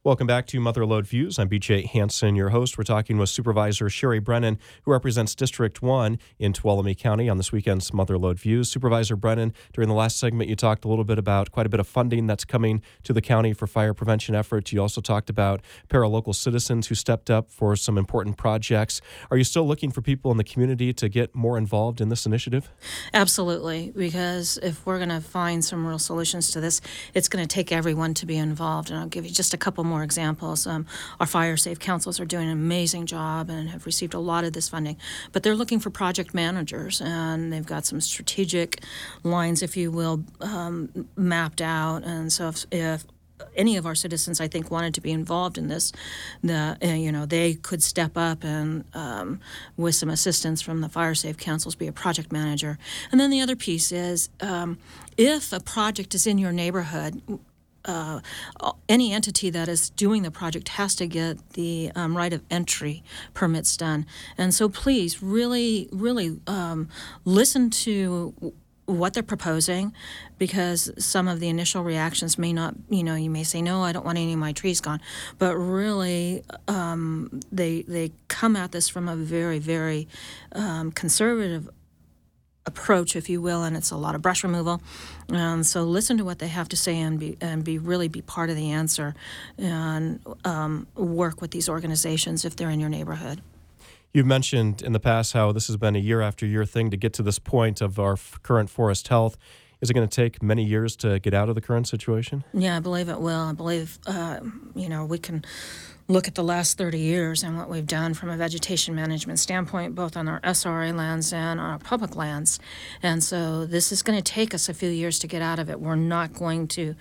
Welcome back to Mother Lode Views. I'm BJ Hansen, your host. We're talking with Supervisor Sherry Brennan, who represents District 1 in Tuolumne County on this weekend's Mother Lode Views. Supervisor Brennan, during the last segment, you talked a little bit about quite a bit of funding that's coming to the county for fire prevention efforts. You also talked about paralocal citizens who stepped up for some important projects. Are you still looking for people in the community to get more involved in this initiative? Absolutely, because if we're going to find some real solutions to this, it's going to take everyone to be involved. And I'll give you just a couple more examples. Our fire safe councils are doing an amazing job and have received a lot of this funding, but they're looking for project managers, and they've got some strategic lines, if you will, mapped out. And so if any of our citizens, I think, wanted to be involved in this, they could step up and, with some assistance from the fire safe councils, be a project manager. And then the other piece is, if a project is in your neighborhood, any entity that is doing the project has to get the right of entry permits done. And so please really listen to what they're proposing, because some of the initial reactions may not, you may say, no, I don't want any of my trees gone. But really, they come at this from a very, very conservative approach, if you will, and it's a lot of brush removal. So listen to what they have to say and be part of the answer, and work with these organizations if they're in your neighborhood. You've mentioned in the past how this has been a year after year thing to get to this point of our current forest health. Is it going to take many years to get out of the current situation? Yeah, I believe it will. I believe, we can look at the last 30 years and what we've done from a vegetation management standpoint, both on our SRA lands and on our public lands. And so this is going to take us a few years to get out of it. We're not going to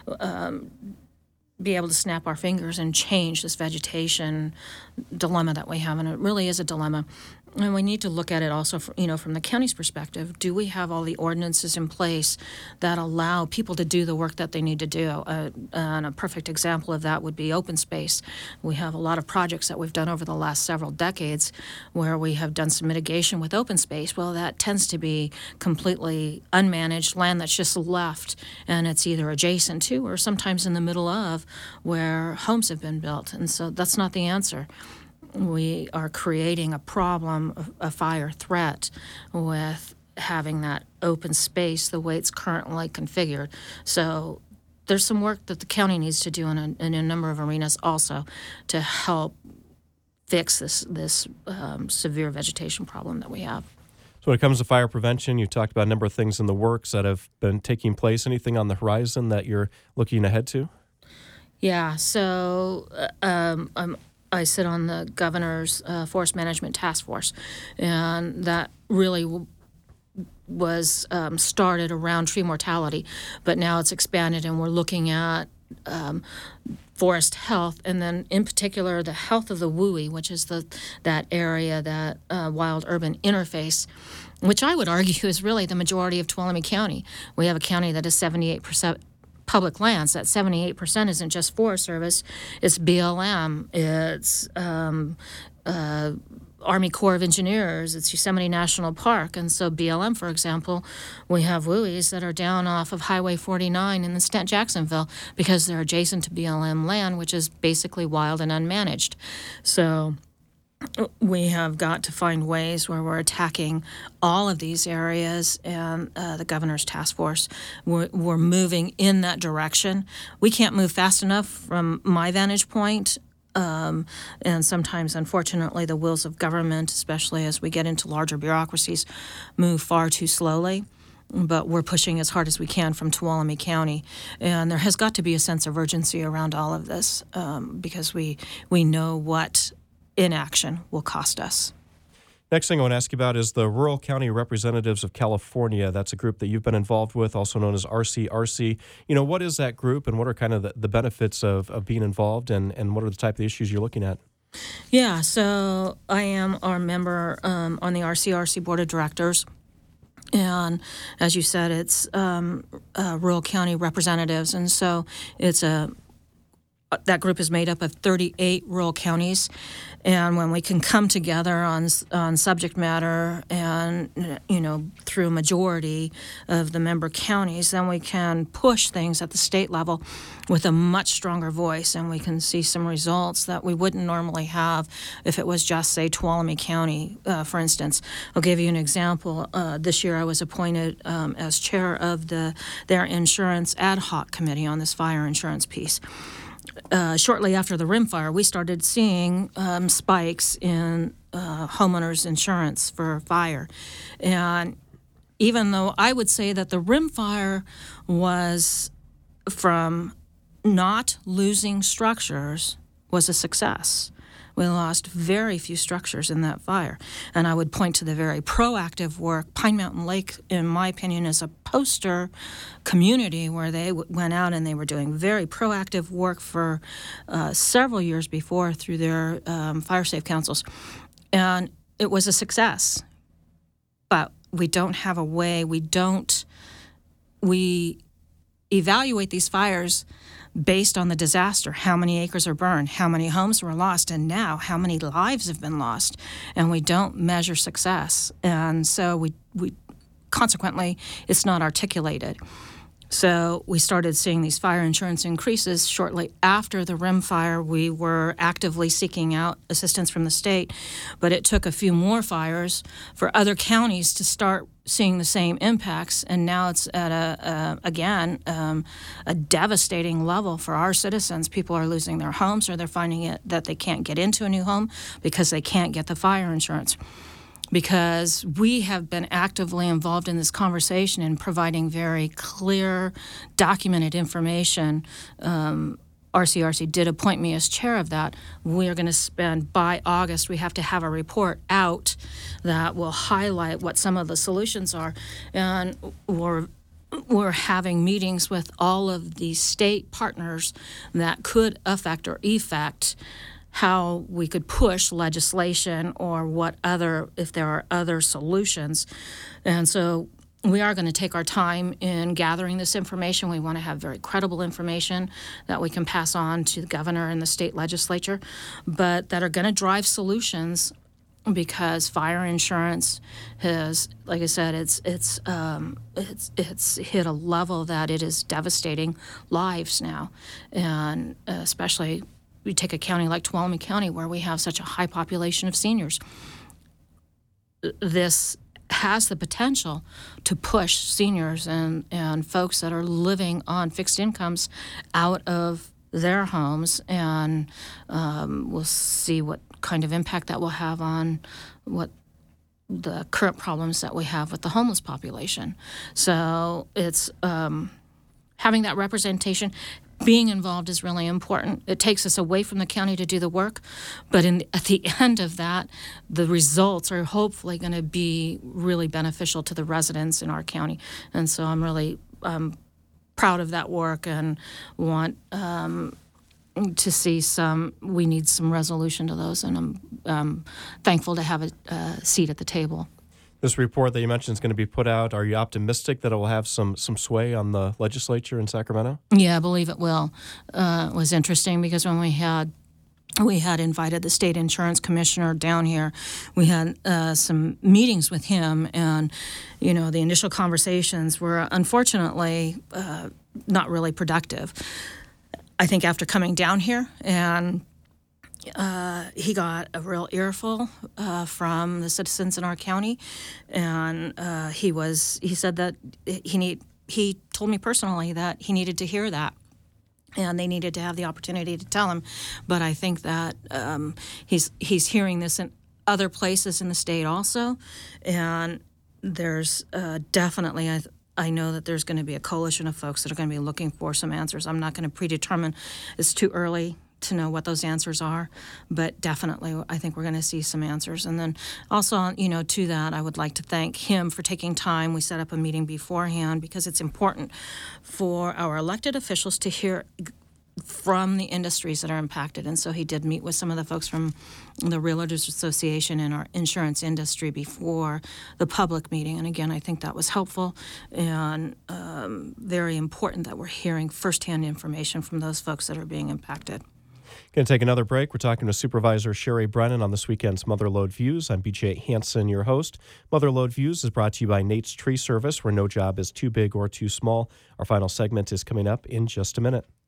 be able to snap our fingers and change this vegetation dilemma that we have, and it really is a dilemma. And we need to look at it also, from the county's perspective. Do we have all the ordinances in place that allow people to do the work that they need to do? And a perfect example of that would be open space. We have a lot of projects that we've done over the last several decades where we have done some mitigation with open space. Well, that tends to be completely unmanaged land that's just left, and it's either adjacent to or sometimes in the middle of where homes have been built. And so that's not the answer. We are creating a problem, a fire threat, with having that open space the way it's currently configured. So there's some work that the county needs to do in a number of arenas also to help fix this severe vegetation problem that we have. So when it comes to fire prevention, you talked about a number of things in the works that have been taking place. Anything on the horizon that you're looking ahead to? Yeah, so I sit on the governor's forest management task force, and that really was started around tree mortality, but now it's expanded, and we're looking at forest health, and then in particular the health of the WUI, which is that area, that wild-urban interface, which I would argue is really the majority of Tuolumne County. We have a county that is 78% public lands. That 78% isn't just Forest Service, it's BLM, it's Army Corps of Engineers, it's Yosemite National Park. And so BLM, for example, we have WUIs that are down off of Highway 49 in the Jacksonville because they're adjacent to BLM land, which is basically wild and unmanaged. So we have got to find ways where we're attacking all of these areas, and the governor's task force, we're moving in that direction. We can't move fast enough from my vantage point, and sometimes, unfortunately, the wheels of government, especially as we get into larger bureaucracies, move far too slowly. But we're pushing as hard as we can from Tuolumne County. And there has got to be a sense of urgency around all of this, because we know what inaction will cost us. Next thing I want to ask you about is the Rural County Representatives of California. That's a group that you've been involved with, also known as RCRC. What is that group, and what are kind of the benefits of being involved, and what are the type of issues you're looking at? Yeah, so I am our member on the RCRC Board of Directors. And as you said, it's Rural County Representatives, and so it's a that group is made up of 38 rural counties, and when we can come together on subject matter and through a majority of the member counties, then we can push things at the state level with a much stronger voice, and we can see some results that we wouldn't normally have if it was just, say, Tuolumne County, for instance. I'll give you an example. This year I was appointed as chair of their insurance ad hoc committee on this fire insurance piece. Shortly after the Rim fire, we started seeing spikes in homeowners' insurance for fire. And even though I would say that the Rim fire was from not losing structures was a success. We lost very few structures in that fire. And I would point to the very proactive work. Pine Mountain Lake, in my opinion, is a poster community where they went out and they were doing very proactive work for several years before through their fire safe councils. And it was a success. But we don't have a way, we evaluate these fires based on the disaster, how many acres are burned, how many homes were lost, and now how many lives have been lost. And we don't measure success. And so we consequently, it's not articulated. So we started seeing these fire insurance increases. Shortly after the Rim fire, we were actively seeking out assistance from the state, but it took a few more fires for other counties to start seeing the same impacts, and now it's at a devastating level for our citizens. People are losing their homes, or they're finding it that they can't get into a new home because they can't get the fire insurance. Because we have been actively involved in this conversation and providing very clear, documented information. RCRC did appoint me as chair of that. We are going to spend, by August, we have to have a report out that will highlight what some of the solutions are. And we're having meetings with all of the state partners that could affect or effect how we could push legislation or if there are other solutions. And so we are going to take our time in gathering this information. We want to have very credible information that we can pass on to the governor and the state legislature, but that are going to drive solutions, because fire insurance has, like I said, it's hit a level that it is devastating lives now, and especially we take a county like Tuolumne County where we have such a high population of seniors. This has the potential to push seniors and folks that are living on fixed incomes out of their homes, and we'll see what kind of impact that will have on what the current problems that we have with the homeless population. So it's having that representation. Being involved is really important. It takes us away from the county to do the work, but at the end of that, the results are hopefully going to be really beneficial to the residents in our county. And so I'm really proud of that work and want to see we need some resolution to those, and I'm thankful to have a seat at the table. This report that you mentioned is going to be put out. Are you optimistic that it will have some sway on the legislature in Sacramento? Yeah, I believe it will. It was interesting because when we had invited the state insurance commissioner down here, we had some meetings with him, and the initial conversations were unfortunately not really productive. I think after coming down here, and he got a real earful from the citizens in our county, and he said that he told me personally that he needed to hear that, and they needed to have the opportunity to tell him. But I think that he's hearing this in other places in the state also, and there's definitely I know that there's going to be a coalition of folks that are going to be looking for some answers. I'm not going to predetermine. It's too early to know what those answers are, but definitely I think we're going to see some answers. And then also, to that, I would like to thank him for taking time. We set up a meeting beforehand because it's important for our elected officials to hear from the industries that are impacted. And so he did meet with some of the folks from the Realtors Association and our insurance industry before the public meeting. And again, I think that was helpful and very important that we're hearing firsthand information from those folks that are being impacted. Going to take another break. We're talking with Supervisor Sherry Brennan on this weekend's Mother Lode Views. I'm BJ Hansen, your host. Mother Lode Views is brought to you by Nate's Tree Service, where no job is too big or too small. Our final segment is coming up in just a minute.